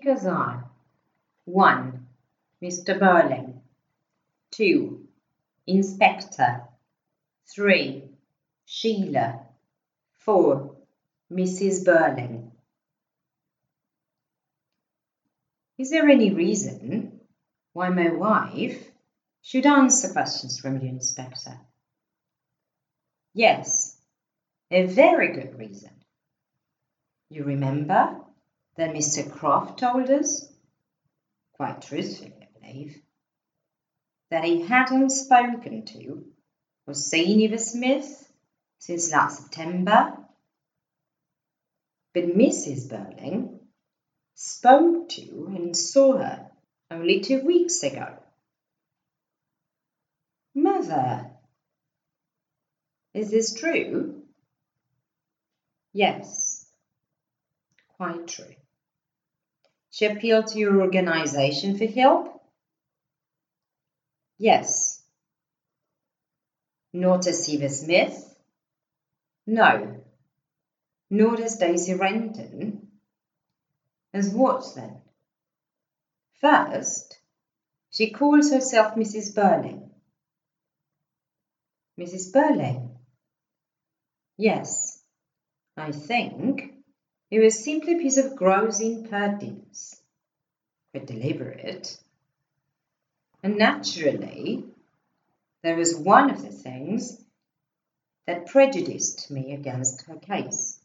because I 1. Mr. Burling. 2. Inspector. 3. Sheila. 4. Mrs. Burling. Is there any reason why my wife should answer questions from the inspector? Yes, a very good reason. You remember that Mr. Croft told us, quite truthfully I believe, that he hadn't spoken to or seen Eva Smith since last September. But Mrs. Burling spoke to and saw her only 2 weeks ago. Mother, is this true? Yes, quite true. She appealed to your organization for help? Yes. Not as Eva Smith? No. Nor as Daisy Renton? As what then? First, she calls herself Mrs. Burling. Mrs. Burling? Yes, I think it was simply a piece of gross impertinence, but deliberate. And naturally, that was one of the things that prejudiced me against her case.